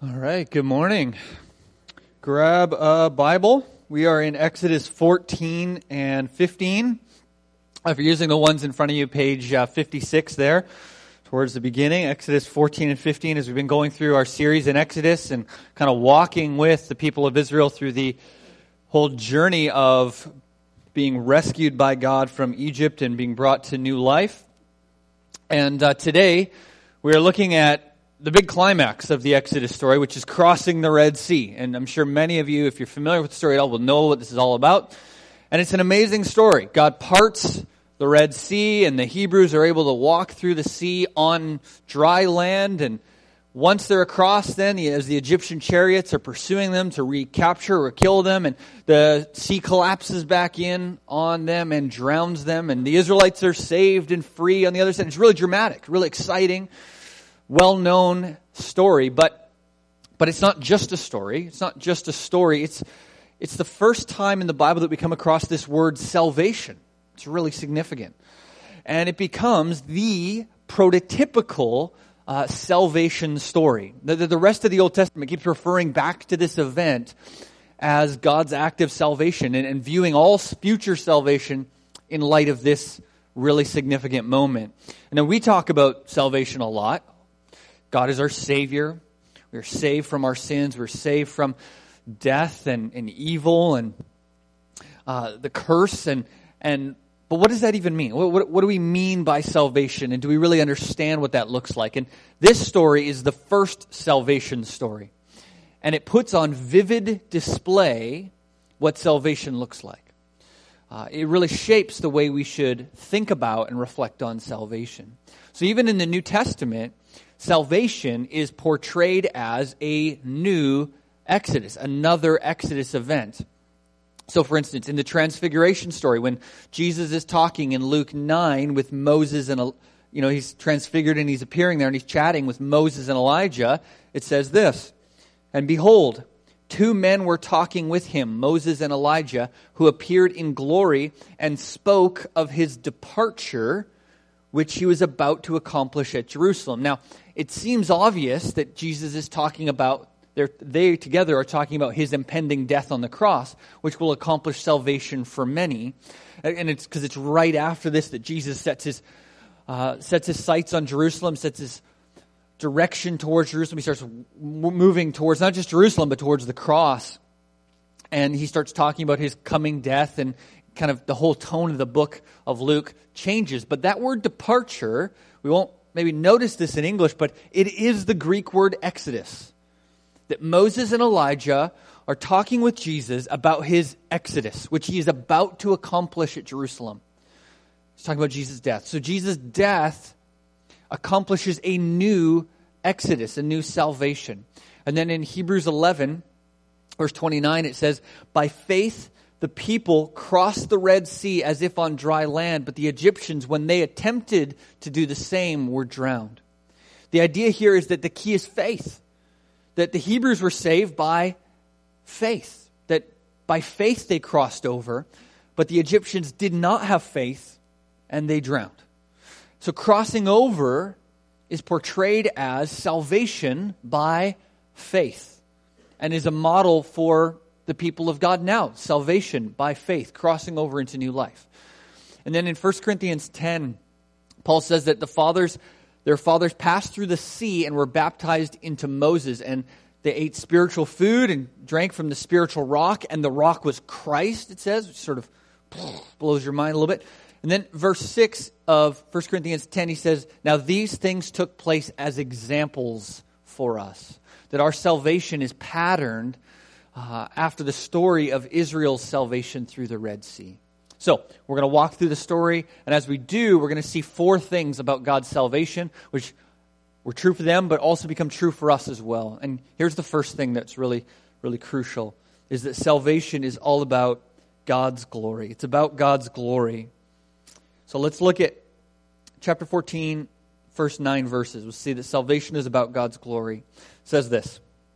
All right, good morning. Grab a Bible. We are in Exodus 14 and 15. If you're using the ones in front of you, page 56 there, towards the beginning, Exodus 14 and 15, as we've been going through our series in Exodus and kind of walking with the people of Israel through the whole journey of being rescued by God from Egypt and being brought to new life. And today, we are looking at the big climax of the Exodus story, which is crossing the Red Sea. And I'm sure many of you, if you're familiar with the story at all, will know what this is all about. And it's an amazing story. God parts the Red Sea, and the Hebrews are able to walk through the sea on dry land. And once they're across, then, as the Egyptian chariots are pursuing them to recapture or kill them, and the sea collapses back in on them and drowns them, and the Israelites are saved and free on the other side. It's really dramatic, really exciting, well-known story, but it's not just a story. It's not just a story. It's the first time in the Bible that we come across this word salvation. It's really significant. And it becomes the prototypical salvation story. The rest of the Old Testament keeps referring back to this event as God's act of salvation and viewing all future salvation in light of this really significant moment. And then we talk about salvation a lot. God is our Savior. We are saved from our sins. We're saved from death and evil and the curse. But what does that even mean? What do we mean by salvation? And do we really understand what that looks like? And this story is the first salvation story. And it puts on vivid display what salvation looks like. It really shapes the way we should think about and reflect on salvation. So even in the New Testament, salvation is portrayed as a new Exodus, another Exodus event. So for instance, in the Transfiguration story, when Jesus is talking in Luke 9 with Moses and, he's transfigured and he's appearing there and he's chatting with Moses and Elijah, it says this, "And behold, two men were talking with him, Moses and Elijah, who appeared in glory and spoke of his departure, which he was about to accomplish at Jerusalem." Now, it seems obvious that Jesus is talking about, they together are talking about his impending death on the cross, which will accomplish salvation for many. And it's because it's right after this that Jesus sets his sights on Jerusalem, sets his direction towards Jerusalem. He starts moving towards not just Jerusalem, but towards the cross. And he starts talking about his coming death, and kind of the whole tone of the book of Luke changes. But that word departure, we won't maybe notice this in English, but it is the Greek word exodus. That Moses and Elijah are talking with Jesus about his exodus, which he is about to accomplish at Jerusalem. He's talking about Jesus' death. So Jesus' death accomplishes a new exodus, a new salvation. And then in Hebrews 11, verse 29, it says, "By faith the people crossed the Red Sea as if on dry land, but the Egyptians, when they attempted to do the same, were drowned." The idea here is that the key is faith. That the Hebrews were saved by faith. That by faith they crossed over, but the Egyptians did not have faith and they drowned. So crossing over is portrayed as salvation by faith and is a model for the people of God now. Salvation by faith, crossing over into new life. And then in 1 Corinthians 10, Paul says that their fathers passed through the sea and were baptized into Moses, and they ate spiritual food and drank from the spiritual rock, and the rock was Christ, it says, which sort of blows your mind a little bit. And then verse 6 of 1 Corinthians 10, he says, "Now these things took place as examples for us." That our salvation is patterned after the story of Israel's salvation through the Red Sea. So, we're going to walk through the story, and as we do, we're going to see four things about God's salvation, which were true for them, but also become true for us as well. And here's the first thing that's really, really crucial, is that salvation is all about God's glory. It's about God's glory. So let's look at chapter 14, first 9 verses. We'll see that salvation is about God's glory. It says this,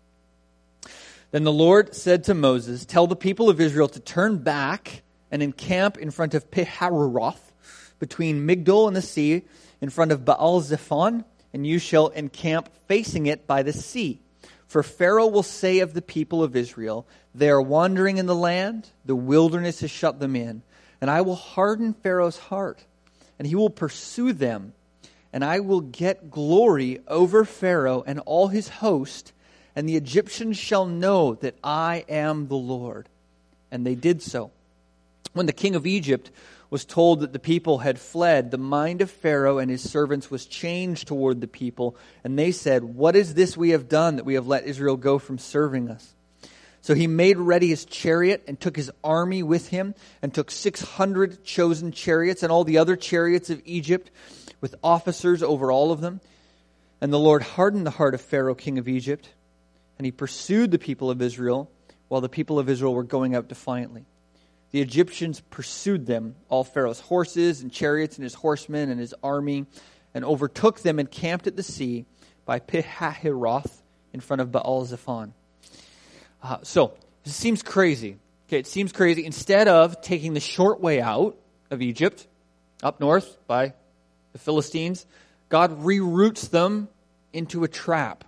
"Then the Lord said to Moses, 'Tell the people of Israel to turn back and encamp in front of Pihahiroth, between Migdol and the sea, in front of Baal Zephon, and you shall encamp facing it by the sea. For Pharaoh will say of the people of Israel, they are wandering in the land, the wilderness has shut them in. And I will harden Pharaoh's heart, and he will pursue them. And I will get glory over Pharaoh and all his host, and the Egyptians shall know that I am the Lord. And they did so. When the king of Egypt was told that the people had fled, the mind of Pharaoh and his servants was changed toward the people, and they said, what is this we have done that we have let Israel go from serving us? So he made ready his chariot and took his army with him and took 600 chosen chariots and all the other chariots of Egypt with officers over all of them. And the Lord hardened the heart of Pharaoh, king of Egypt, and he pursued the people of Israel while the people of Israel were going out defiantly. The Egyptians pursued them, all Pharaoh's horses and chariots and his horsemen and his army, and overtook them and camped at the sea by Pi-hahiroth in front of Baal-zephon. So, this seems crazy. Okay, it seems crazy. Instead of taking the short way out of Egypt, up north by the Philistines, God reroutes them into a trap.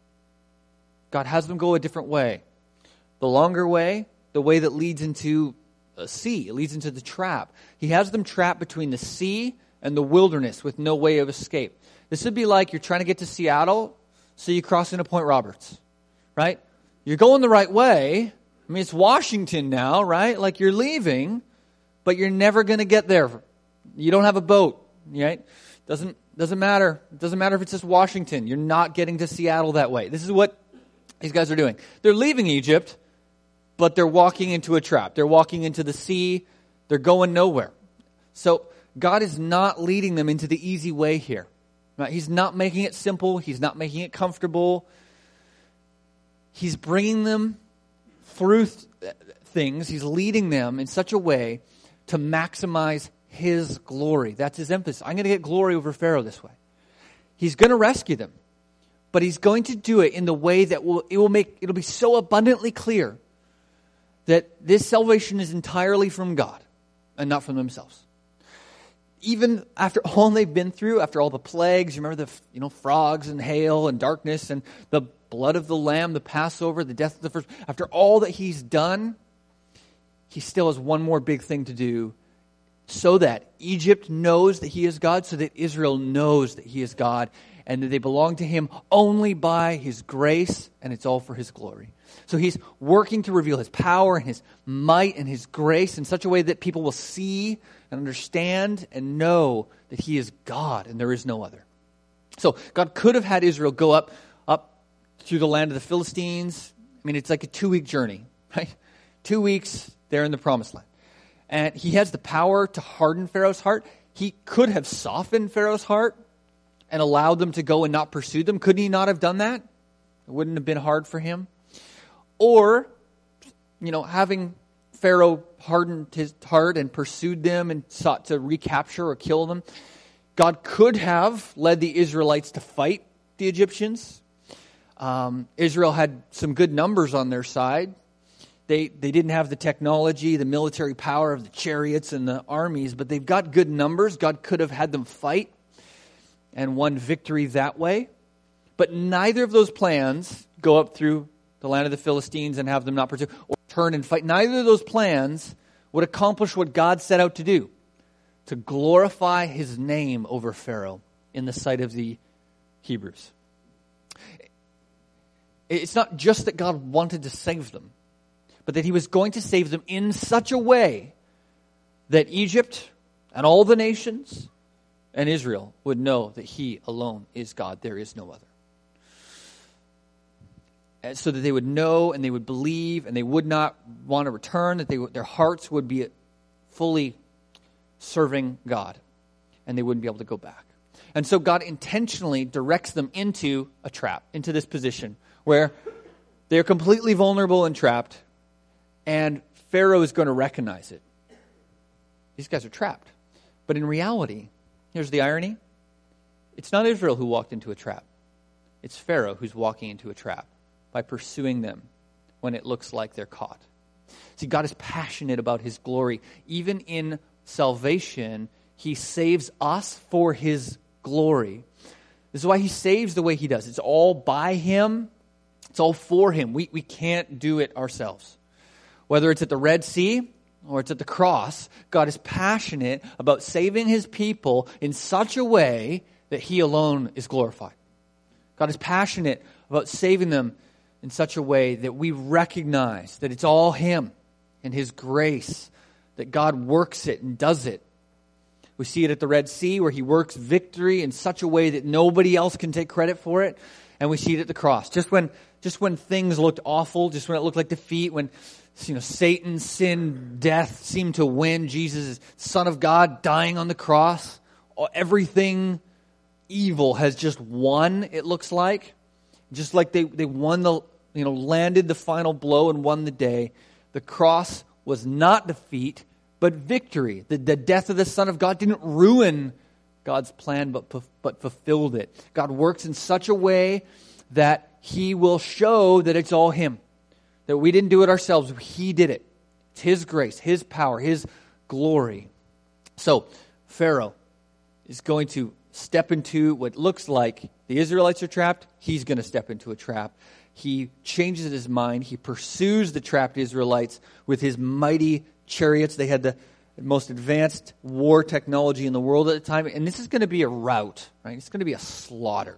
God has them go a different way. The longer way, the way that leads into a sea. It leads into the trap. He has them trapped between the sea and the wilderness with no way of escape. This would be like you're trying to get to Seattle, so you cross into Point Roberts, right? You're going the right way. I mean, it's Washington now, right? Like you're leaving, but you're never going to get there. You don't have a boat, right? Doesn't matter. It doesn't matter if it's just Washington. You're not getting to Seattle that way. This is what these guys are doing. They're leaving Egypt, but they're walking into a trap. They're walking into the sea. They're going nowhere. So God is not leading them into the easy way here. Right? He's not making it simple. He's not making it comfortable. He's bringing them through things. He's leading them in such a way to maximize His glory. That's His emphasis. I'm going to get glory over Pharaoh this way. He's going to rescue them, but He's going to do it in the way that it'll be so abundantly clear that this salvation is entirely from God and not from themselves. Even after all they've been through, after all the plagues, you remember the frogs and hail and darkness and the blood of the lamb, the Passover, the death of the first. After all that He's done, He still has one more big thing to do so that Egypt knows that He is God, so that Israel knows that He is God, and that they belong to Him only by His grace, and it's all for His glory. So He's working to reveal His power and His might and His grace in such a way that people will see and understand and know that He is God and there is no other. So God could have had Israel go up through the land of the Philistines. I mean, it's like a 2-week journey, right? 2 weeks there in the Promised Land. And He has the power to harden Pharaoh's heart. He could have softened Pharaoh's heart and allowed them to go and not pursue them. Couldn't He not have done that? It wouldn't have been hard for Him. Or, having Pharaoh hardened his heart and pursued them and sought to recapture or kill them, God could have led the Israelites to fight the Egyptians. Israel had some good numbers on their side. They didn't have the technology, the military power of the chariots and the armies, but they've got good numbers. God could have had them fight and won victory that way. But neither of those plans, go up through the land of the Philistines and have them not pursue, or turn and fight, neither of those plans would accomplish what God set out to do, to glorify His name over Pharaoh in the sight of the Hebrews. It's not just that God wanted to save them, but that He was going to save them in such a way that Egypt and all the nations and Israel would know that He alone is God. There is no other. And so that they would know and they would believe and they would not want to return, that their hearts would be fully serving God and they wouldn't be able to go back. And so God intentionally directs them into a trap, into this position where they're completely vulnerable and trapped, and Pharaoh is going to recognize it. These guys are trapped. But in reality, here's the irony. It's not Israel who walked into a trap. It's Pharaoh who's walking into a trap by pursuing them when it looks like they're caught. See, God is passionate about His glory. Even in salvation, He saves us for His glory. This is why He saves the way He does. It's all by Him. It's all for him. We can't do it ourselves. Whether it's at the Red Sea or it's at the cross, God is passionate about saving his people in such a way that he alone is glorified. God is passionate about saving them in such a way that we recognize that it's all him and his grace, that God works it and does it. We see it at the Red Sea where he works victory in such a way that nobody else can take credit for it. And we see it at the cross. Just when things looked awful, just when it looked like defeat, when Satan, sin, death seemed to win, Jesus, Son of God, dying on the cross, everything evil has just won, it looks like. Just like they won landed the final blow and won the day. The cross was not defeat, but victory. The death of the Son of God didn't ruin God's plan, but fulfilled it. God works in such a way that he will show that it's all him. That we didn't do it ourselves. He did it. It's his grace, his power, his glory. So Pharaoh is going to step into what looks like the Israelites are trapped. He's going to step into a trap. He changes his mind. He pursues the trapped Israelites with his mighty chariots. They had the most advanced war technology in the world at the time. And this is going to be a rout, right? It's going to be a slaughter.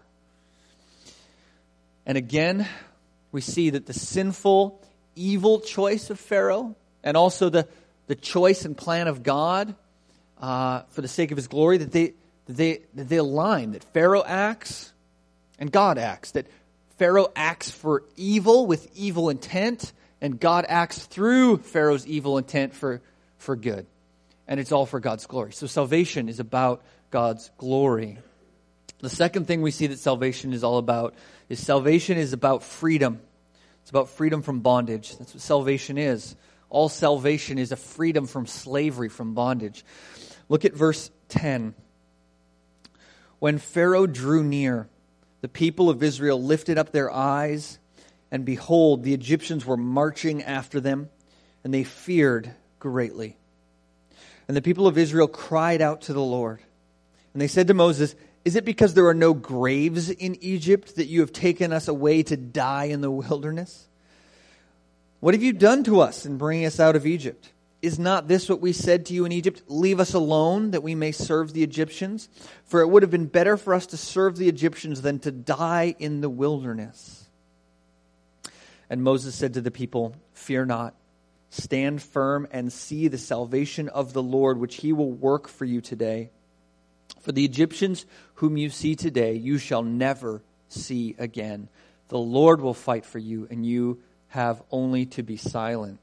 And again, we see that the sinful, evil choice of Pharaoh and also the choice and plan of God for the sake of his glory, that they align, that Pharaoh acts and God acts, that Pharaoh acts for evil with evil intent, and God acts through Pharaoh's evil intent for good. And it's all for God's glory. So salvation is about God's glory. The second thing we see that salvation is all about is salvation is about freedom. It's about freedom from bondage. That's what salvation is. All salvation is a freedom from slavery, from bondage. Look at verse 10. When Pharaoh drew near, the people of Israel lifted up their eyes, and behold, the Egyptians were marching after them, and they feared greatly. And the people of Israel cried out to the Lord. And they said to Moses, "Is it because there are no graves in Egypt that you have taken us away to die in the wilderness? What have you done to us in bringing us out of Egypt? Is not this what we said to you in Egypt? Leave us alone that we may serve the Egyptians. For it would have been better for us to serve the Egyptians than to die in the wilderness." And Moses said to the people, "Fear not. Stand firm and see the salvation of the Lord, which he will work for you today. For the Egyptians whom you see today, you shall never see again. The Lord will fight for you, and you have only to be silent."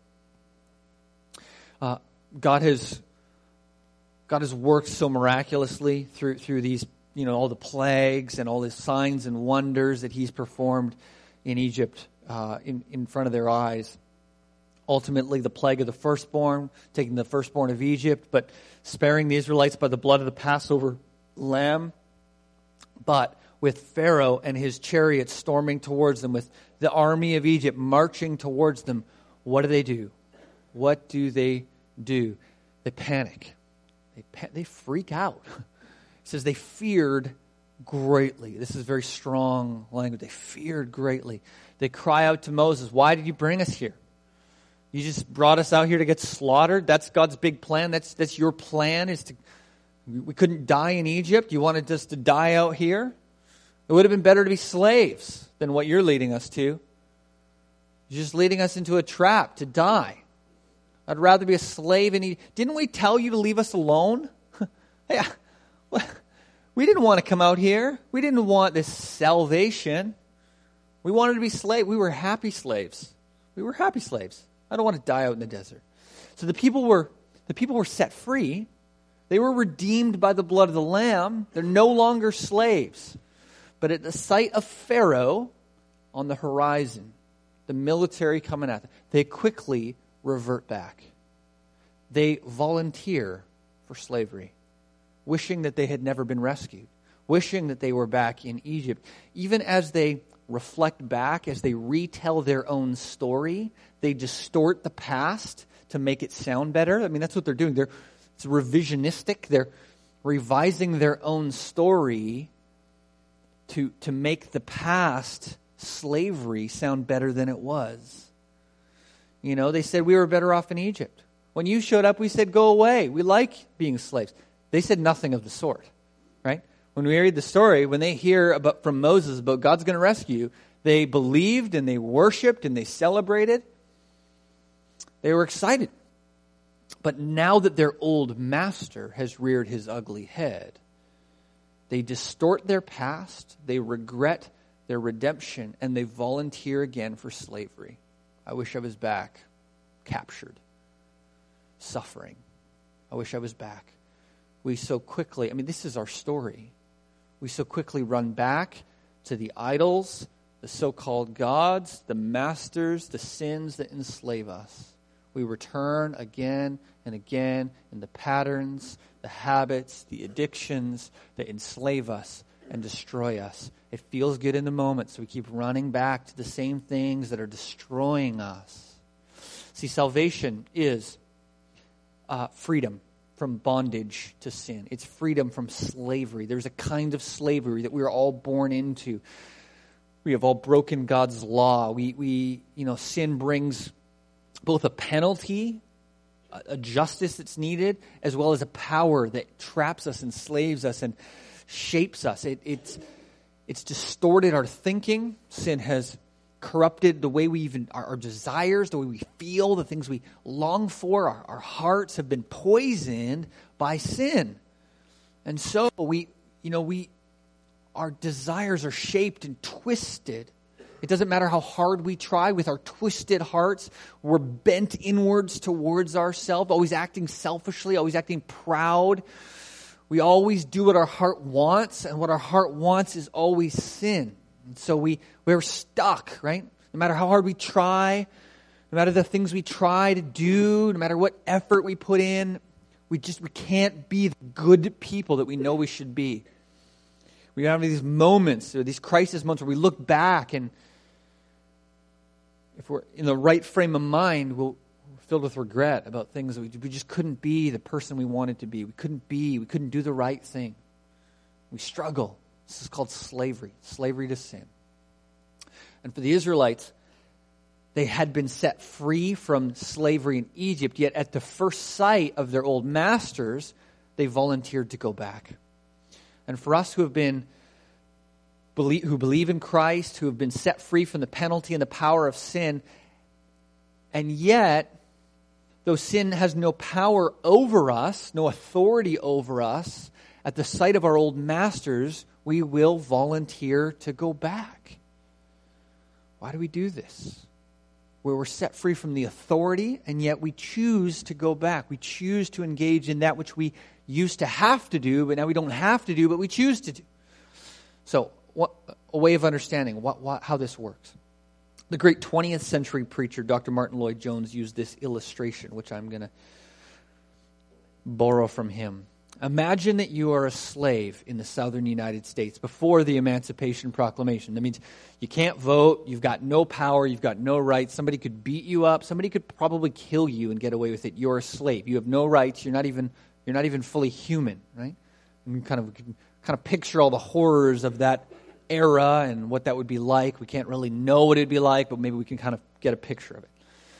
God has worked so miraculously through these, all the plagues and all the signs and wonders that he's performed in Egypt in front of their eyes. Ultimately, the plague of the firstborn, taking the firstborn of Egypt, but sparing the Israelites by the blood of the Passover lamb. But with Pharaoh and his chariots storming towards them, with the army of Egypt marching towards them, what do? What do? They panic. They freak out. It says they feared greatly. This is very strong language. They feared greatly. They cry out to Moses, "Why did you bring us here? You just brought us out here to get slaughtered? That's God's big plan. That's your plan, we couldn't die in Egypt. You wanted us to die out here? It would have been better to be slaves than what you're leading us to. You're just leading us into a trap to die. I'd rather be a slave in Egypt. Didn't we tell you to leave us alone? Yeah, we didn't want to come out here. We didn't want this salvation. We wanted to be slaves. We were happy slaves. I don't want to die out in the desert." So the people were set free. They were redeemed by the blood of the Lamb. They're no longer slaves. But at the sight of Pharaoh on the horizon, the military coming at them, they quickly revert back. They volunteer for slavery, wishing that they had never been rescued, wishing that they were back in Egypt. Even as they reflect back, as they retell their own story, they distort the past to make it sound better. I mean, that's what they're doing. It's revisionistic. They're revising their own story to make the past slavery sound better than it was. You know, they said we were better off in Egypt. When you showed up, we said, go away. We like being slaves. They said nothing of the sort, right? When we read the story, when they hear from Moses about God's going to rescue you, they believed and they worshiped and they celebrated. They were excited. But now that their old master has reared his ugly head, they distort their past, they regret their redemption, and they volunteer again for slavery. I wish I was back, captured, suffering. I wish I was back. We so quickly, this is our story. We so quickly run back to the idols, the so-called gods, the masters, the sins that enslave us. We return again and again in the patterns, the habits, the addictions that enslave us and destroy us. It feels good in the moment, so we keep running back to the same things that are destroying us. See, salvation is freedom from bondage to sin. It's freedom from slavery. There's a kind of slavery that we are all born into. We have all broken God's law. Sin brings both a penalty, a justice that's needed, as well as a power that traps us, enslaves us, and shapes us. It's distorted our thinking. Sin has corrupted the way we even, our desires, the way we feel, the things we long for. Our hearts have been poisoned by sin. And so our desires are shaped and twisted. It doesn't matter how hard we try with our twisted hearts. We're bent inwards towards ourselves, always acting selfishly, always acting proud. We always do what our heart wants, and what our heart wants is always sin. And so we're stuck, right? No matter how hard we try, no matter the things we try to do, no matter what effort we put in, we can't be the good people that we know we should be. We have these moments, or these crisis moments, where we look back, and if we're in the right frame of mind, we're filled with regret about things that we just couldn't be the person we wanted to be. We couldn't do the right thing. We struggle. This is called slavery to sin. And for the Israelites, they had been set free from slavery in Egypt, yet at the first sight of their old masters, they volunteered to go back. And for us who believe in Christ, who have been set free from the penalty and the power of sin, and yet, though sin has no power over us, no authority over us, at the sight of our old masters, we will volunteer to go back. Why do we do this? Where we're set free from the authority, and yet we choose to go back. We choose to engage in that which we used to have to do, but now we don't have to do, but we choose to do. So, a way of understanding how this works. The great 20th century preacher, Dr. Martin Lloyd-Jones, used this illustration, which I'm going to borrow from him. Imagine that you are a slave in the southern United States before the Emancipation Proclamation. That means you can't vote, you've got no power, you've got no rights. Somebody could beat you up, somebody could probably kill you and get away with it. You're a slave. You have no rights. You're not even fully human, right? And we kind of picture all the horrors of that era and what that would be like. We can't really know what it'd be like, but maybe we can kind of get a picture of it.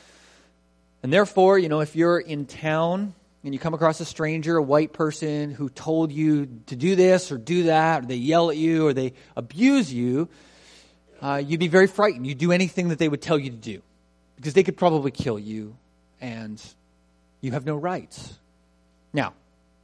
And therefore, if you're in town and you come across a stranger, a white person who told you to do this or do that, or they yell at you or they abuse you, you'd be very frightened. You'd do anything that they would tell you to do because they could probably kill you and you have no rights. Now,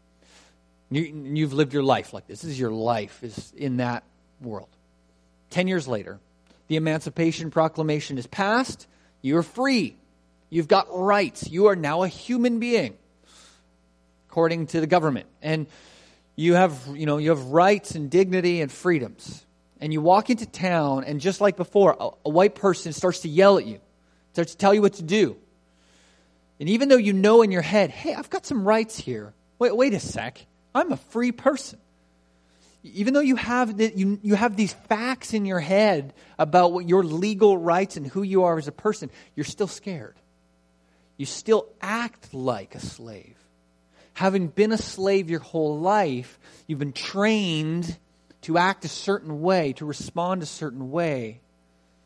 you've lived your life like this. This is your life is in that world. 10 years later, the Emancipation Proclamation is passed. You're free. You've got rights. You are now a human being, according to the government. And you have rights and dignity and freedoms. And you walk into town, and just like before, a white person starts to yell at you, starts to tell you what to do. And even though you know in your head, hey, I've got some rights here. Wait a sec. I'm a free person. Even though you have these facts in your head about what your legal rights and who you are as a person, you're still scared. You still act like a slave. Having been a slave your whole life, you've been trained to act a certain way, to respond a certain way.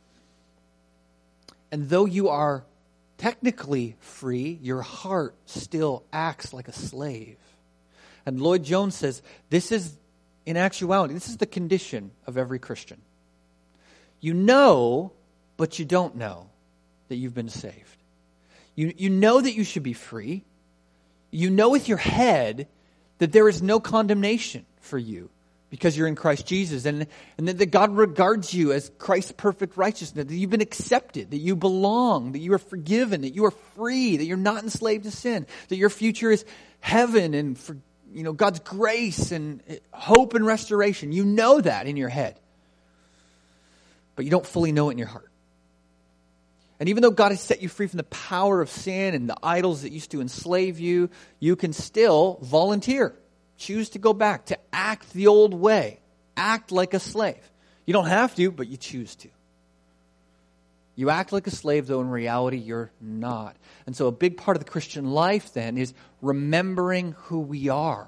And though you are technically free, your heart still acts like a slave. And Lloyd Jones says, this is, in actuality, this is the condition of every Christian. You know, but you don't know that you've been saved. You know that you should be free. You know with your head that there is no condemnation for you because you're in Christ Jesus, and that God regards you as Christ's perfect righteousness, that you've been accepted, that you belong, that you are forgiven, that you are free, that you're not enslaved to sin, that your future is heaven and for God's grace and hope and restoration. You know that in your head, but you don't fully know it in your heart. And even though God has set you free from the power of sin and the idols that used to enslave you, you can still volunteer. Choose to go back, to act the old way. Act like a slave. You don't have to, but you choose to. You act like a slave, though in reality you're not. And so a big part of the Christian life then is remembering who we are.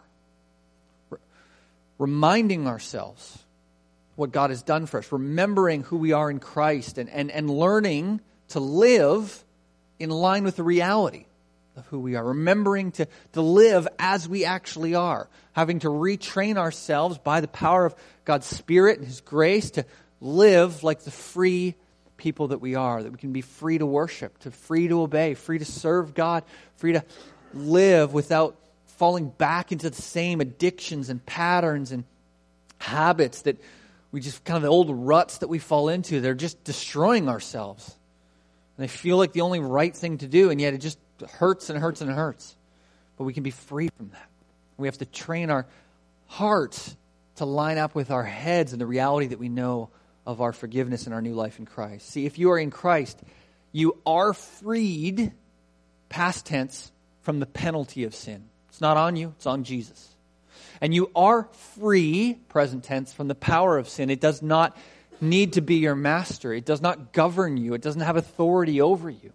Reminding ourselves what God has done for us. Remembering who we are in Christ and learning to live in line with the reality of who we are. Remembering to live as we actually are. Having to retrain ourselves by the power of God's Spirit and His grace to live like the free people that we are. That we can be free to worship, free to obey, free to serve God, free to live without falling back into the same addictions and patterns and habits that we just kind of the old ruts that we fall into. They're just destroying ourselves. And they feel like the only right thing to do, and yet it just hurts and hurts and hurts. But we can be free from that. We have to train our hearts to line up with our heads and the reality that we know of our forgiveness and our new life in Christ. See, if you are in Christ, you are freed, past tense, from the penalty of sin. It's not on you, it's on Jesus. And you are free, present tense, from the power of sin. It does not need to be your master. It does not govern you. It doesn't have authority over you.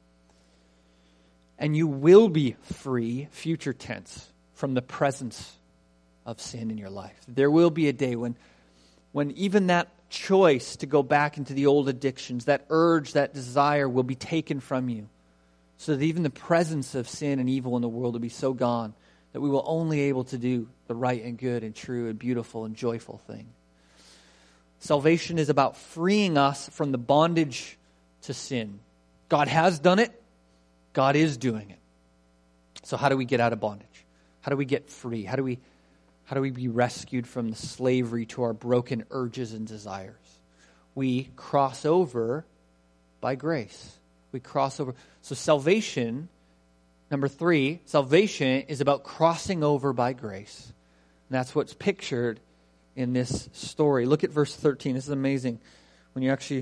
And you will be free, future tense, from the presence of sin in your life. There will be a day when even that choice to go back into the old addictions, that urge, that desire will be taken from you. So that even the presence of sin and evil in the world will be so gone that we will only able to do the right and good and true and beautiful and joyful thing. Salvation is about freeing us from the bondage to sin. God has done it. God is doing it. So how do we get out of bondage? How do we get free? How do we be rescued from the slavery to our broken urges and desires? We cross over by grace. We cross over. So salvation, number 3, salvation is about crossing over by grace. And that's what's pictured in this story. Look at verse 13. This is amazing. When you actually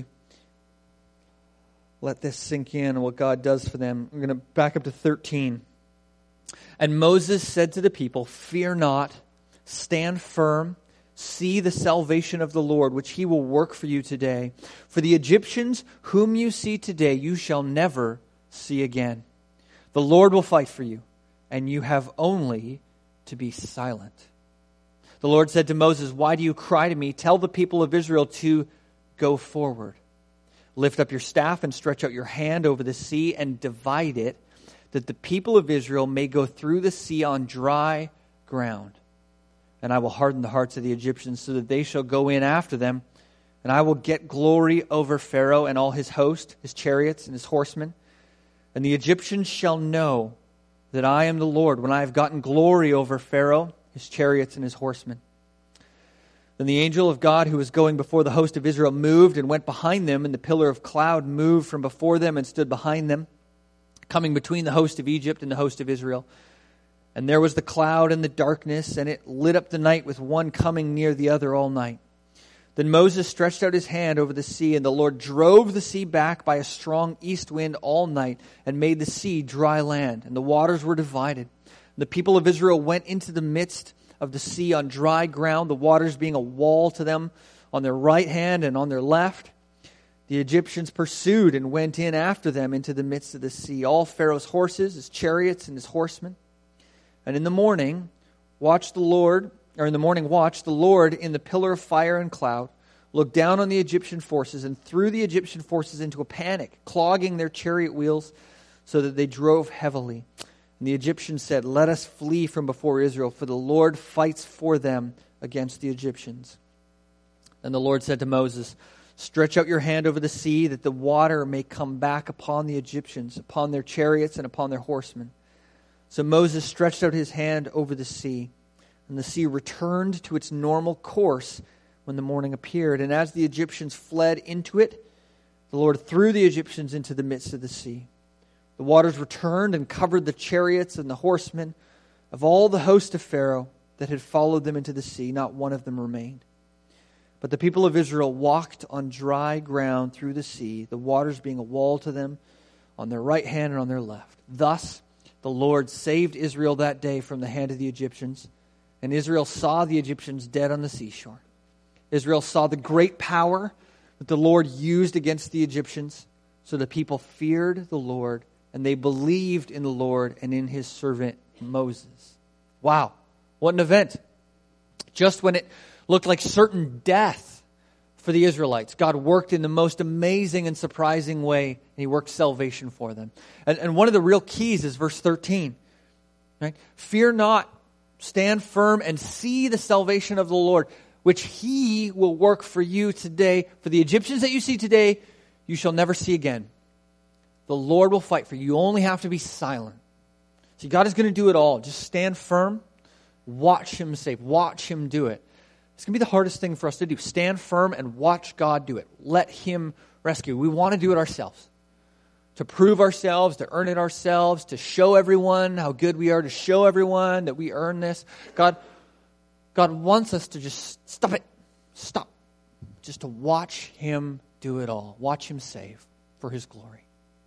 let this sink in and what God does for them. We're going to back up to 13. And Moses said to the people, "Fear not, stand firm, see the salvation of the Lord, which He will work for you today. For the Egyptians whom you see today, you shall never see again. The Lord will fight for you, and you have only to be silent." The Lord said to Moses, "Why do you cry to me? Tell the people of Israel to go forward. Lift up your staff and stretch out your hand over the sea and divide it, that the people of Israel may go through the sea on dry ground. And I will harden the hearts of the Egyptians so that they shall go in after them. And I will get glory over Pharaoh and all his host, his chariots and his horsemen. And the Egyptians shall know that I am the Lord when I have gotten glory over Pharaoh, his chariots and his horsemen." Then the angel of God who was going before the host of Israel moved and went behind them, and the pillar of cloud moved from before them and stood behind them, coming between the host of Egypt and the host of Israel. And there was the cloud and the darkness, and it lit up the night with one coming near the other all night. Then Moses stretched out his hand over the sea, and the Lord drove the sea back by a strong east wind all night and made the sea dry land, and the waters were divided. The people of Israel went into the midst of the sea on dry ground, the waters being a wall to them on their right hand and on their left. The Egyptians pursued and went in after them into the midst of the sea, all Pharaoh's horses, his chariots, and his horsemen. And in the morning watch, the Lord in the pillar of fire and cloud, looked down on the Egyptian forces and threw the Egyptian forces into a panic, clogging their chariot wheels so that they drove heavily. And the Egyptians said, "Let us flee from before Israel, for the Lord fights for them against the Egyptians." And the Lord said to Moses, "Stretch out your hand over the sea, that the water may come back upon the Egyptians, upon their chariots and upon their horsemen." So Moses stretched out his hand over the sea, and the sea returned to its normal course when the morning appeared. And as the Egyptians fled into it, the Lord threw the Egyptians into the midst of the sea. The waters returned and covered the chariots and the horsemen of all the host of Pharaoh that had followed them into the sea. Not one of them remained. But the people of Israel walked on dry ground through the sea, the waters being a wall to them on their right hand and on their left. Thus the Lord saved Israel that day from the hand of the Egyptians, and Israel saw the Egyptians dead on the seashore. Israel saw the great power that the Lord used against the Egyptians, so the people feared the Lord, and they believed in the Lord and in his servant Moses. Wow, what an event. Just when it looked like certain death for the Israelites, God worked in the most amazing and surprising way, and he worked salvation for them. And one of the real keys is verse 13. Right? Fear not, stand firm, and see the salvation of the Lord, which he will work for you today. For the Egyptians that you see today, you shall never see again. The Lord will fight for you. You only have to be silent. See, God is going to do it all. Just stand firm. Watch him save. Watch him do it. It's going to be the hardest thing for us to do. Stand firm and watch God do it. Let him rescue. We want to do it ourselves. To prove ourselves, to earn it ourselves, to show everyone how good we are, to show everyone that we earn this. God wants us to just stop it. Stop. Just to watch him do it all. Watch him save for his glory.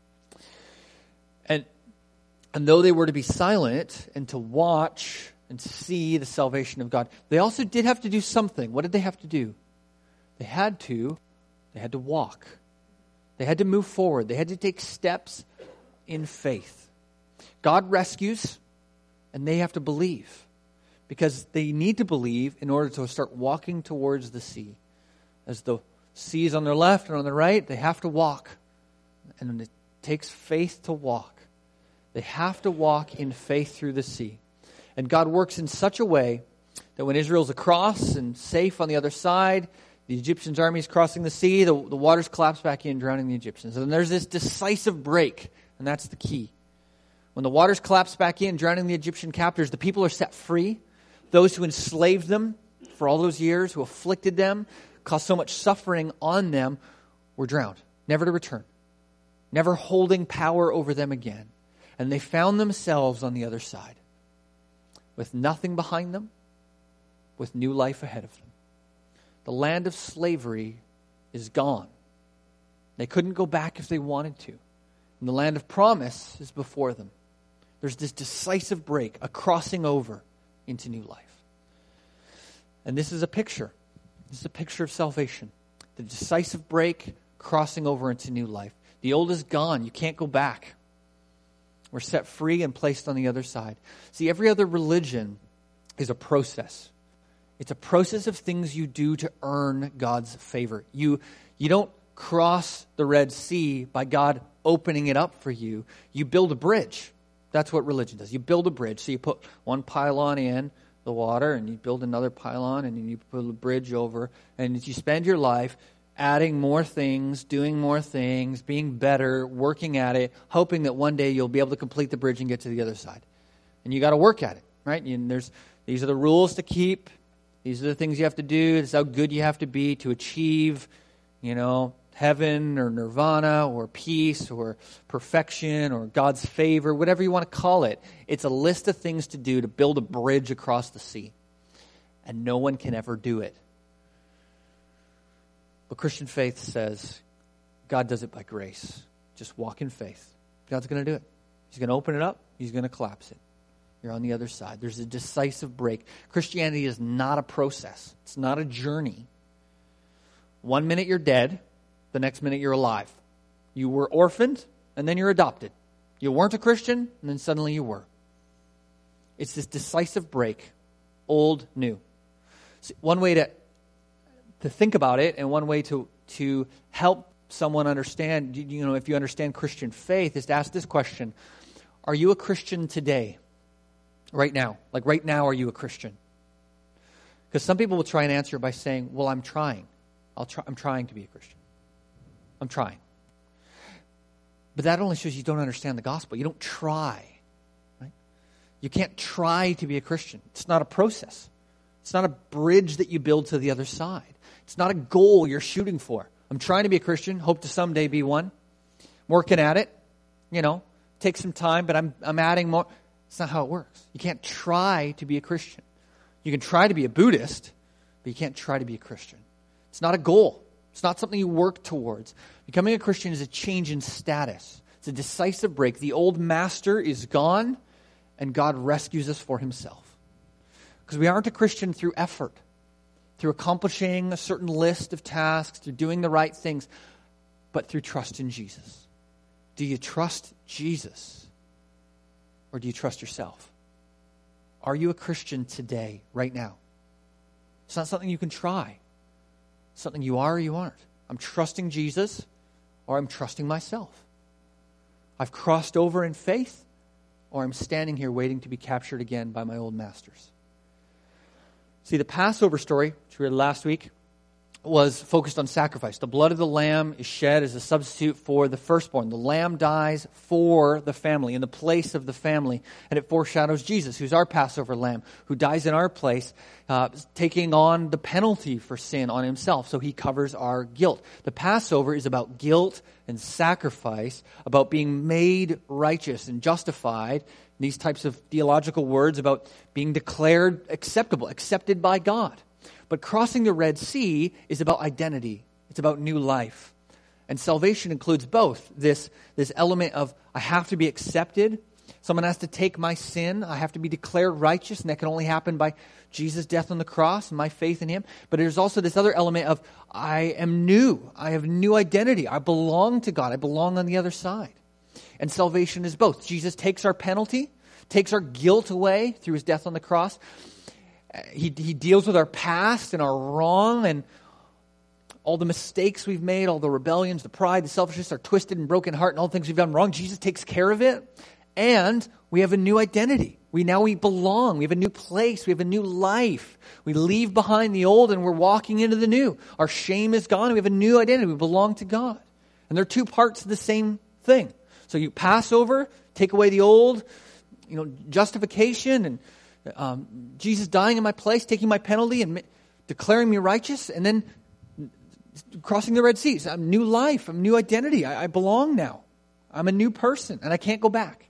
And though they were to be silent and to watch and see the salvation of God, they also did have to do something. What did they have to do? They had to walk. They had to move forward. They had to take steps in faith. God rescues, and they have to believe. Because they need to believe in order to start walking towards the sea. As the sea is on their left and on their right, they have to walk. And it takes faith to walk. They have to walk in faith through the sea. And God works in such a way that when Israel's across and safe on the other side, the Egyptians' army is crossing the sea, the waters collapse back in, drowning the Egyptians. And there's this decisive break, and that's the key. When the waters collapse back in, drowning the Egyptian captors, the people are set free. Those who enslaved them for all those years, who afflicted them, caused so much suffering on them, were drowned, never to return, never holding power over them again. And they found themselves on the other side, with nothing behind them, with new life ahead of them. The land of slavery is gone. They couldn't go back if they wanted to. And the land of promise is before them. There's this decisive break, a crossing over into new life. And this is a picture. This is a picture of salvation. The decisive break, crossing over into new life. The old is gone. You can't go back. We're set free and placed on the other side. See, every other religion is a process. It's a process of things you do to earn God's favor. You don't cross the Red Sea by God opening it up for you. You build a bridge. That's what religion does. You build a bridge. So you put one pylon in the water, and you build another pylon, and then you put a bridge over, and you spend your life adding more things, doing more things, being better, working at it, hoping that one day you'll be able to complete the bridge and get to the other side. And you got to work at it, right? And these are the rules to keep. These are the things you have to do. This is how good you have to be to achieve, heaven or nirvana or peace or perfection or God's favor, whatever you want to call it. It's a list of things to do to build a bridge across the sea. And no one can ever do it. But Christian faith says God does it by grace. Just walk in faith. God's going to do it. He's going to open it up. He's going to collapse it. You're on the other side. There's a decisive break. Christianity is not a process. It's not a journey. 1 minute you're dead. The next minute you're alive. You were orphaned, and then you're adopted. You weren't a Christian, and then suddenly you were. It's this decisive break. Old, new. See, one way to to think about it, and one way to help someone understand, if you understand Christian faith, is to ask this question: are you a Christian today? Right now? Like right now, are you a Christian? Because some people will try and answer by saying, well, I'm trying. I'm trying to be a Christian. I'm trying. But that only shows you don't understand the gospel. You don't try. Right? You can't try to be a Christian. It's not a process. It's not a bridge that you build to the other side. It's not a goal you're shooting for. I'm trying to be a Christian, hope to someday be one. I'm working at it, takes some time, but I'm adding more. It's not how it works. You can't try to be a Christian. You can try to be a Buddhist, but you can't try to be a Christian. It's not a goal. It's not something you work towards. Becoming a Christian is a change in status. It's a decisive break. The old master is gone, and God rescues us for himself. Because we aren't a Christian through effort, through accomplishing a certain list of tasks, through doing the right things, but through trust in Jesus. Do you trust Jesus? Or do you trust yourself? Are you a Christian today, right now? It's not something you can try. It's something you are or you aren't. I'm trusting Jesus, or I'm trusting myself. I've crossed over in faith, or I'm standing here waiting to be captured again by my old masters. See, the Passover story, which we read last week, was focused on sacrifice. The blood of the lamb is shed as a substitute for the firstborn. The lamb dies for the family, in the place of the family. And it foreshadows Jesus, who's our Passover lamb, who dies in our place, taking on the penalty for sin on himself. So he covers our guilt. The Passover is about guilt and sacrifice, about being made righteous and justified. These types of theological words about being declared acceptable, accepted by God. But crossing the Red Sea is about identity. It's about new life. And salvation includes both. This element of I have to be accepted. Someone has to take my sin. I have to be declared righteous, and that can only happen by Jesus' death on the cross and my faith in him. But there's also this other element of I am new. I have new identity. I belong to God. I belong on the other side. And salvation is both. Jesus takes our penalty, takes our guilt away through his death on the cross. He deals with our past and our wrong and all the mistakes we've made, all the rebellions, the pride, the selfishness, our twisted and broken heart, and all the things we've done wrong. Jesus takes care of it, and we have a new identity. We belong. We have a new place. We have a new life. We leave behind the old, and we're walking into the new. Our shame is gone, and we have a new identity. We belong to God. And they're two parts of the same thing. So you pass over, take away the old, justification, and Jesus dying in my place, taking my penalty and declaring me righteous, and then crossing the Red Sea. So I'm new life, I'm new identity. I belong now. I'm a new person, and I can't go back.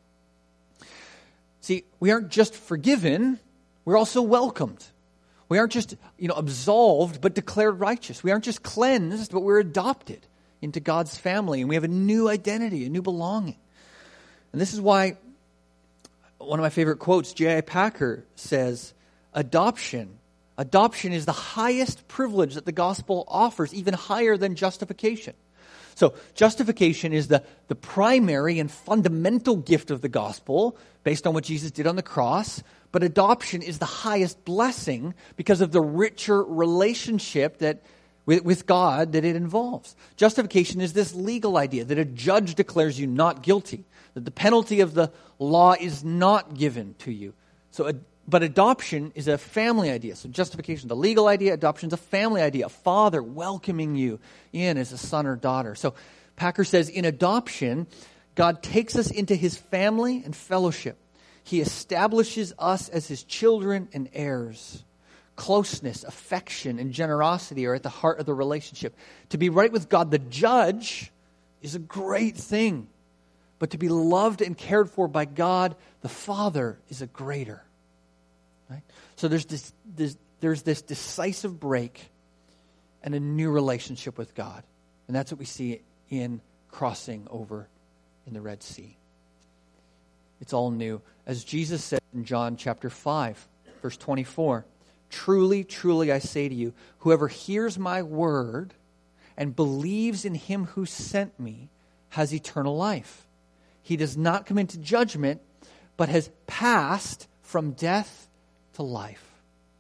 See, we aren't just forgiven, we're also welcomed. We aren't just absolved, but declared righteous. We aren't just cleansed, but we're adopted into God's family, and we have a new identity, a new belonging. And this is why one of my favorite quotes, J.I. Packer says, adoption is the highest privilege that the gospel offers, even higher than justification. So justification is the primary and fundamental gift of the gospel based on what Jesus did on the cross. But adoption is the highest blessing because of the richer relationship that with God that it involves. Justification is this legal idea that a judge declares you not guilty, that the penalty of the law is not given to you. But adoption is a family idea. So justification is a legal idea, adoption is a family idea, a father welcoming you in as a son or daughter. So Packer says, in adoption, God takes us into his family and fellowship. He establishes us as his children and heirs. Closeness, affection, and generosity are at the heart of the relationship. To be right with God, the judge, is a great thing. But to be loved and cared for by God, the Father, is a greater. Right? So there's this decisive break and a new relationship with God. And that's what we see in crossing over in the Red Sea. It's all new. As Jesus said in John chapter 5, verse 24, truly, truly I say to you, whoever hears my word and believes in him who sent me has eternal life. He does not come into judgment, but has passed from death to life.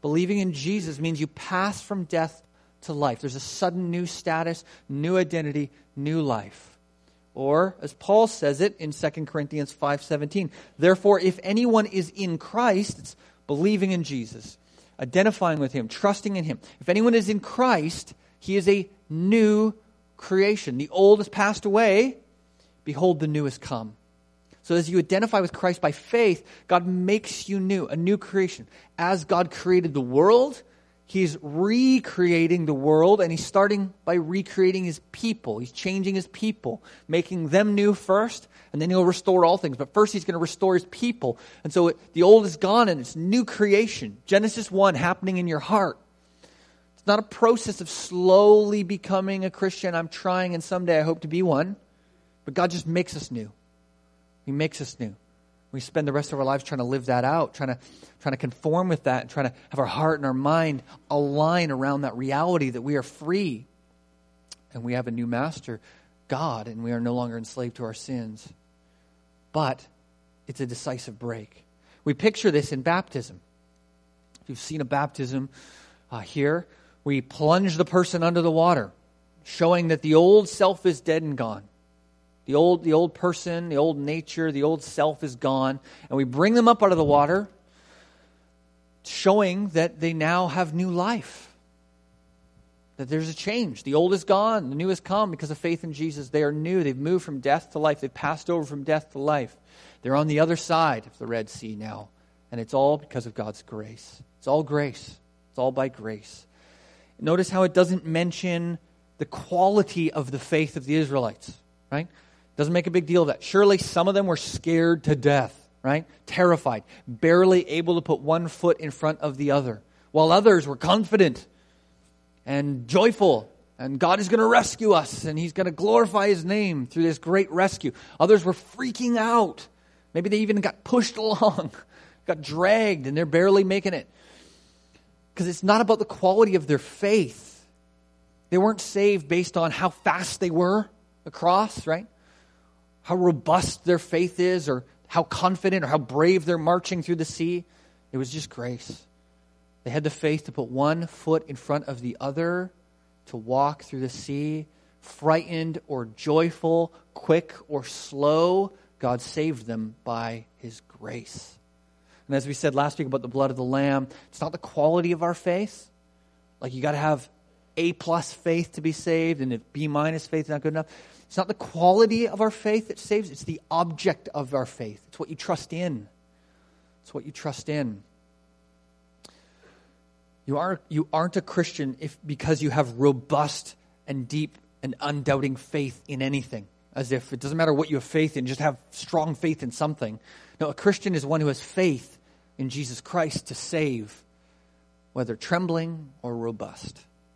Believing in Jesus means you pass from death to life. There's a sudden new status, new identity, new life. Or, as Paul says it in 2 Corinthians 5:17, therefore, if anyone is in Christ, it's believing in Jesus, identifying with him, trusting in him. If anyone is in Christ, he is a new creation. The old has passed away. Behold, the new has come. So as you identify with Christ by faith, God makes you new, a new creation. As God created the world, He's recreating the world, and He's starting by recreating His people. He's changing His people, making them new first, and then He'll restore all things. But first He's going to restore His people. And so the old is gone, and it's new creation. Genesis 1 happening in your heart. It's not a process of slowly becoming a Christian. I'm trying, and someday I hope to be one. But God just makes us new. He makes us new. We spend the rest of our lives trying to live that out, trying to conform with that, and trying to have our heart and our mind align around that reality that we are free. And we have a new master, God, and we are no longer enslaved to our sins. But it's a decisive break. We picture this in baptism. If you've seen a baptism here, we plunge the person under the water, showing that the old self is dead and gone. The old person, the old nature, the old self is gone. And we bring them up out of the water, showing that they now have new life. That there's a change. The old is gone. The new has come because of faith in Jesus. They are new. They've moved from death to life. They've passed over from death to life. They're on the other side of the Red Sea now. And it's all because of God's grace. It's all grace. It's all by grace. Notice how it doesn't mention the quality of the faith of the Israelites, right? Doesn't make a big deal of that. Surely some of them were scared to death, right? Terrified, barely able to put one foot in front of the other, while others were confident and joyful, and God is going to rescue us, and He's going to glorify His name through this great rescue. Others were freaking out. Maybe they even got pushed along, got dragged, and they're barely making it. Because it's not about the quality of their faith. They weren't saved based on how fast they were across, right? How robust their faith is, or how confident or how brave they're marching through the sea. It was just grace. They had the faith to put one foot in front of the other, to walk through the sea, frightened or joyful, quick or slow. God saved them by His grace. And as we said last week about the blood of the Lamb, it's not the quality of our faith. Like you got to have A+ faith to be saved, and if B- faith is not good enough. It's not the quality of our faith that saves. It's the object of our faith. It's what you trust in. It's what you trust in. You aren't a Christian because you have robust and deep and undoubting faith in anything. As if it doesn't matter what you have faith in, just have strong faith in something. No, a Christian is one who has faith in Jesus Christ to save, whether trembling or robust.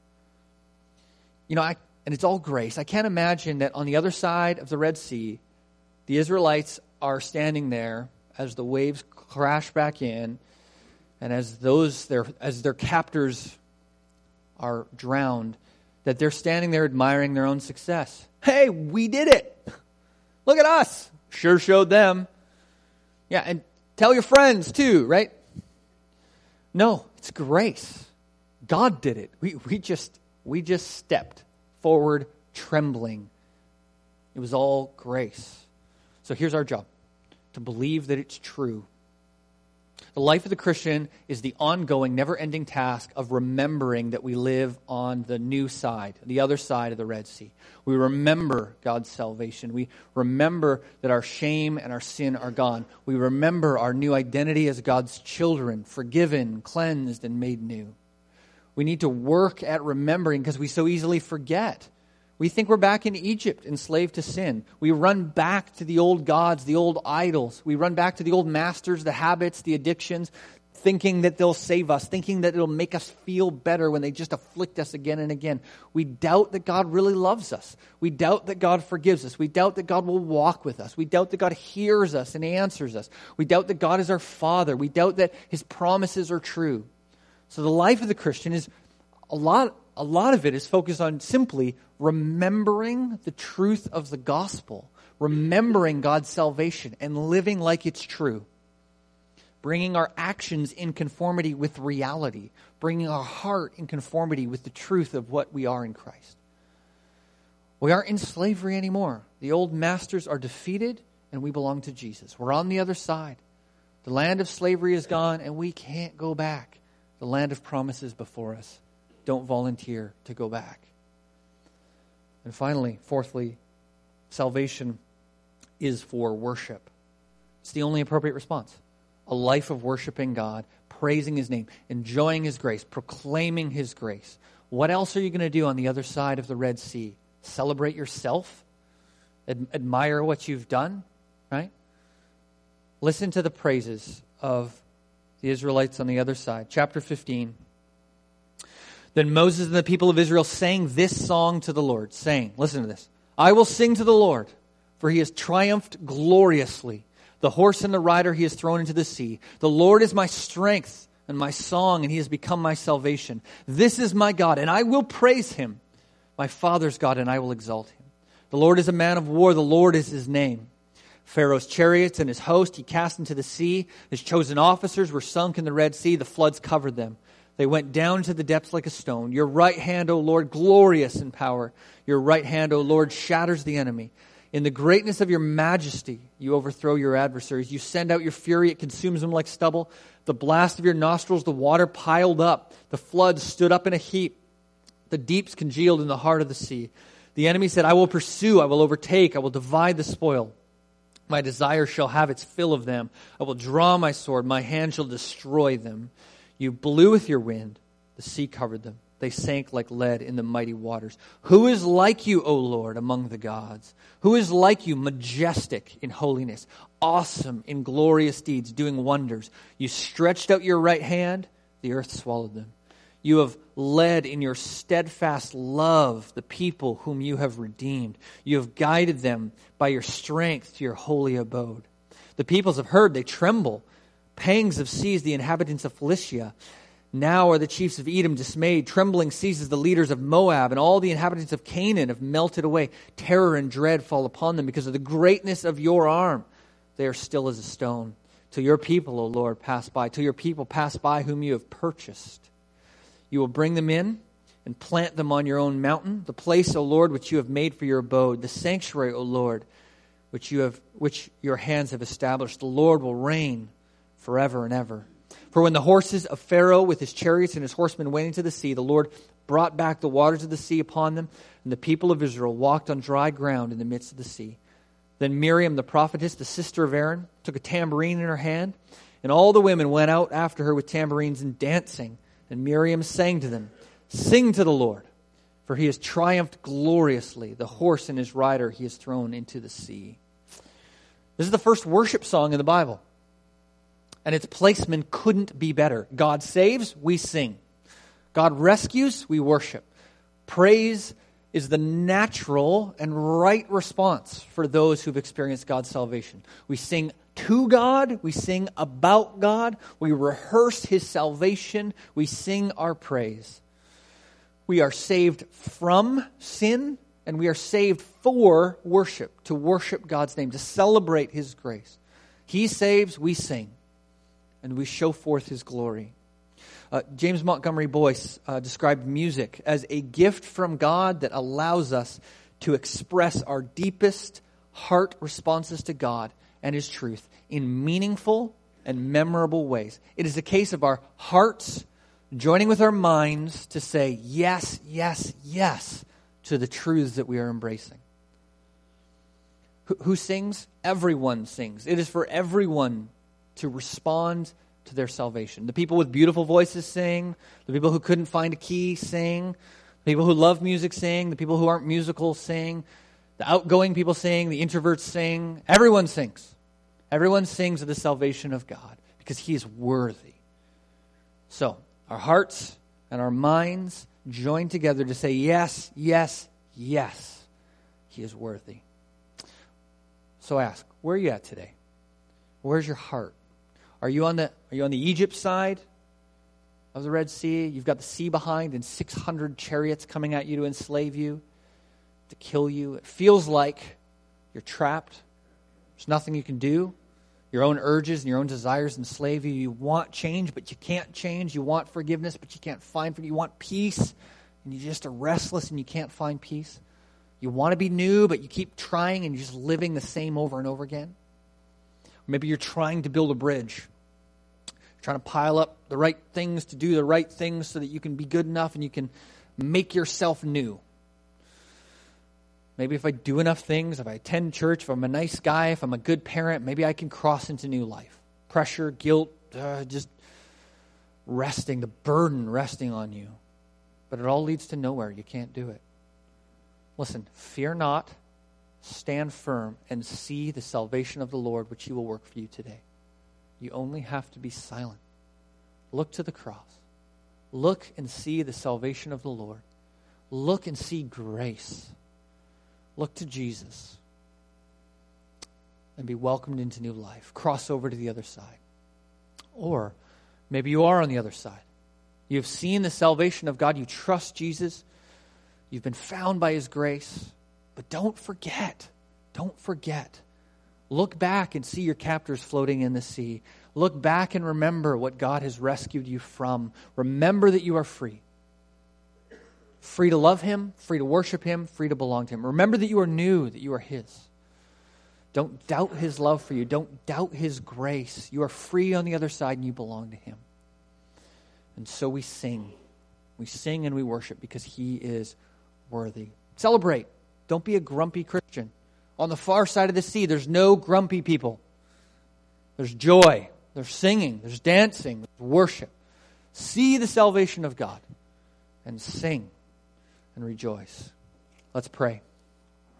And it's all grace. I can't imagine that on the other side of the Red Sea, the Israelites are standing there as the waves crash back in, and as their captors are drowned, that they're standing there admiring their own success. Hey, we did it! Look at us! Sure showed them. Yeah, and tell your friends too, right? No, it's grace. God did it. We just stepped forward trembling. It was all grace. So here's our job, to believe that it's true. The life of the Christian is the ongoing, never-ending task of remembering that we live on the new side, the other side of the Red Sea. We remember God's salvation. We remember that our shame and our sin are gone. We remember our new identity as God's children, forgiven, cleansed, and made new. We need to work at remembering because we so easily forget. We think we're back in Egypt, enslaved to sin. We run back to the old gods, the old idols. We run back to the old masters, the habits, the addictions, thinking that they'll save us, thinking that it'll make us feel better when they just afflict us again and again. We doubt that God really loves us. We doubt that God forgives us. We doubt that God will walk with us. We doubt that God hears us and answers us. We doubt that God is our Father. We doubt that His promises are true. So the life of the Christian is a lot of it is focused on simply remembering the truth of the gospel, remembering God's salvation, and living like it's true. bringing our actions in conformity with reality, bringing our heart in conformity with the truth of what we are in Christ. We aren't in slavery anymore. The old masters are defeated, and we belong to Jesus. We're on the other side. The land of slavery is gone, and we can't go back. The land of promise is before us. Don't volunteer to go back. And finally, fourthly, salvation is for worship. It's the only appropriate response. A life of worshiping God, praising His name, enjoying His grace, proclaiming His grace. What else are you going to do on the other side of the Red Sea? Celebrate yourself? Admire what you've done? Right? Listen to the praises of the Israelites on the other side. Chapter 15. Then Moses and the people of Israel sang this song to the Lord, saying, listen to this, I will sing to the Lord, for He has triumphed gloriously. The horse and the rider He has thrown into the sea. The Lord is my strength and my song, and He has become my salvation. This is my God, and I will praise Him, my father's God, and I will exalt Him. The Lord is a man of war. The Lord is His name. Pharaoh's chariots and his host He cast into the sea. His chosen officers were sunk in the Red Sea. The floods covered them. They went down to the depths like a stone. Your right hand, O Lord, glorious in power. Your right hand, O Lord, shatters the enemy. In the greatness of your majesty, you overthrow your adversaries. You send out your fury, it consumes them like stubble. The blast of your nostrils, the water piled up. The floods stood up in a heap. The deeps congealed in the heart of the sea. The enemy said, I will pursue, I will overtake, I will divide the spoil. My desire shall have its fill of them. I will draw my sword, my hand shall destroy them. You blew with your wind, the sea covered them. They sank like lead in the mighty waters. Who is like you, O Lord, among the gods? Who is like you, majestic in holiness, awesome in glorious deeds, doing wonders? You stretched out your right hand, the earth swallowed them. You have led in your steadfast love the people whom you have redeemed. You have guided them by your strength to your holy abode. The peoples have heard, they tremble. Pangs have seized the inhabitants of Philistia. Now are the chiefs of Edom dismayed. Trembling seizes the leaders of Moab, and all the inhabitants of Canaan have melted away. Terror and dread fall upon them because of the greatness of your arm. They are still as a stone. Till your people, O Lord, pass by. Till your people pass by whom you have purchased. You will bring them in and plant them on your own mountain, the place, O Lord, which you have made for your abode, the sanctuary, O Lord, which your hands have established. The Lord will reign forever and ever. For when the horses of Pharaoh with his chariots and his horsemen went into the sea, the Lord brought back the waters of the sea upon them, and the people of Israel walked on dry ground in the midst of the sea. Then Miriam, the prophetess, the sister of Aaron, took a tambourine in her hand, and all the women went out after her with tambourines and dancing. And Miriam sang to them, Sing to the Lord, for He has triumphed gloriously. The horse and his rider He has thrown into the sea. This is the first worship song in the Bible. And its placement couldn't be better. God saves, we sing. God rescues, we worship. Praise is the natural and right response for those who've experienced God's salvation. We sing to God, we sing about God, we rehearse His salvation, we sing our praise. We are saved from sin, and we are saved for worship, to worship God's name, to celebrate His grace. He saves, we sing, and we show forth His glory. James Montgomery Boyce described music as a gift from God that allows us to express our deepest heart responses to God and His truth in meaningful and memorable ways. It is a case of our hearts joining with our minds to say yes, yes, yes to the truths that we are embracing. Who sings? Everyone sings. It is for everyone to respond to their salvation. The people with beautiful voices sing. The people who couldn't find a key sing. The people who love music sing. The people who aren't musical sing. The outgoing people sing. The introverts sing. Everyone sings. Everyone sings of the salvation of God because He is worthy. So, our hearts and our minds join together to say yes, yes, yes. He is worthy. So ask, where are you at today? Where's your heart? Are you on the Egypt side of the Red Sea? You've got the sea behind and 600 chariots coming at you to enslave you, to kill you. It feels like you're trapped. There's nothing you can do. Your own urges and your own desires enslave you. You want change, but you can't change. You want forgiveness, but you can't find forgiveness. You want peace, and you just are restless and you can't find peace. You want to be new, but you keep trying and you're just living the same over and over again. Or maybe you're trying to build a bridge. You're trying to pile up the right things to do the right things so that you can be good enough and you can make yourself new. Maybe if I do enough things, if I attend church, if I'm a nice guy, if I'm a good parent, maybe I can cross into new life. Pressure, guilt, just resting, the burden resting on you. But it all leads to nowhere. You can't do it. Listen, fear not, stand firm, and see the salvation of the Lord, which he will work for you today. You only have to be silent. Look to the cross. Look and see the salvation of the Lord. Look and see grace. Look to Jesus and be welcomed into new life. Cross over to the other side. Or maybe you are on the other side. You've seen the salvation of God. You trust Jesus. You've been found by his grace. But don't forget. Don't forget. Look back and see your captors floating in the sea. Look back and remember what God has rescued you from. Remember that you are free. Free to love him, free to worship him, free to belong to him. Remember that you are new, that you are his. Don't doubt his love for you. Don't doubt his grace. You are free on the other side and you belong to him. And so we sing. We sing and we worship because he is worthy. Celebrate. Don't be a grumpy Christian. On the far side of the sea, there's no grumpy people. There's joy. There's singing. There's dancing. There's worship. See the salvation of God and sing and rejoice. Let's pray.